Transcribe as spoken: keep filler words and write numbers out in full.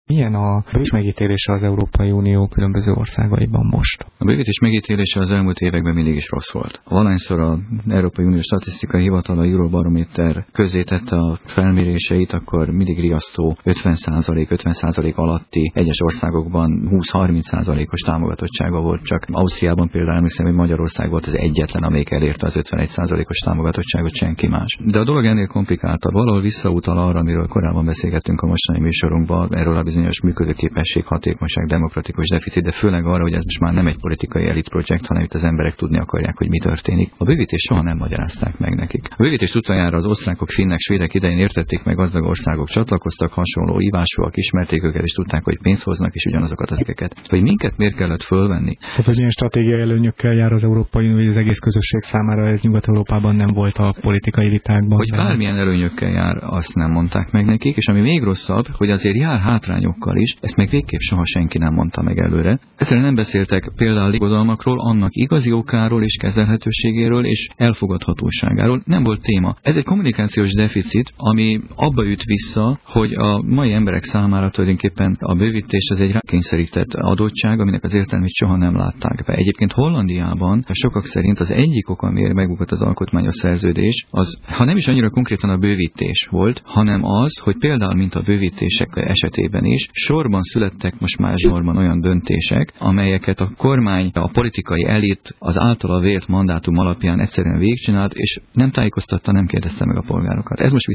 Milyen a bővítés megítélése az Európai Unió különböző országaiban most? A bővítés megítélése az elmúlt években mindig is rossz volt. Valahányszor az Európai Unió Statisztikai Hivatal, a Eurobarométer közzétette a felméréseit, akkor mindig riasztó ötven százalék, ötven százalék alatti, egyes országokban húsz-harminc százalékos támogatottsága volt, csak Ausztriában például emlékszem, hogy Magyarország volt az egyetlen, amelyik elérte az ötvenegy százalékos támogatottságot, senki más. De a dolog ennél komplikáltabb, valahol visszautal arra, amiről korábban beszélgettünk a mostani műsorunkban, erről a bizonyos működőképesség, hatékonyság, demokratikus deficit, de főleg arra, hogy ez most már nem egy politikai elit projekt, hanem itt az emberek tudni akarják, hogy mi történik. A bővítést soha nem magyarázták meg nekik. A bővítést utoljára az osztrákok, finnek, svédek idején értették meg, gazdag országok csatlakoztak, hasonló ívásúak, ismerték őket, és tudták, hogy pénzt hoznak, és ugyanazokat az ikeket. Hogy minket miért kellett fölvenni? Hát, hogy milyen stratégiai előnyökkel jár az Európai Unió, hogy az egész közösség számára ez Nyugat-Európában nem volt a politikai vitákban. Hogy bármilyen előnyökkel jár, azt nem mondták meg nekik, és ami még rosszabb, hogy azért jár hátrányokkal is, ezt még végképp soha senki nem mondta meg előre. Egyszerűen nem beszéltek például ligodalmakról, annak igazi okáról és kezelhetőségéről és elfogadhatóságáról. Nem volt téma. Ez egy kommunikációs deficit, ami abba üt vissza, hogy a mai emberek számára tulajdonképpen a bővítés az egy rákényszerített adottság, aminek az értelmét soha nem látták be. Egyébként Hollandiában sokak szerint az egyik ok, amiért megbukott az alkotmányos szerződés, az, ha nem is annyira konkrétan a bővítés volt, hanem az, hogy például, mint a bővítések esetében is, sorban születtek most már zsorban olyan döntések, amelyeket a kormány, a politikai elit az általa vélt mandátum alapján egyszerűen végigcsinált, és nem tájékoztatta, nem kérdezte meg a polgárokat. Ez most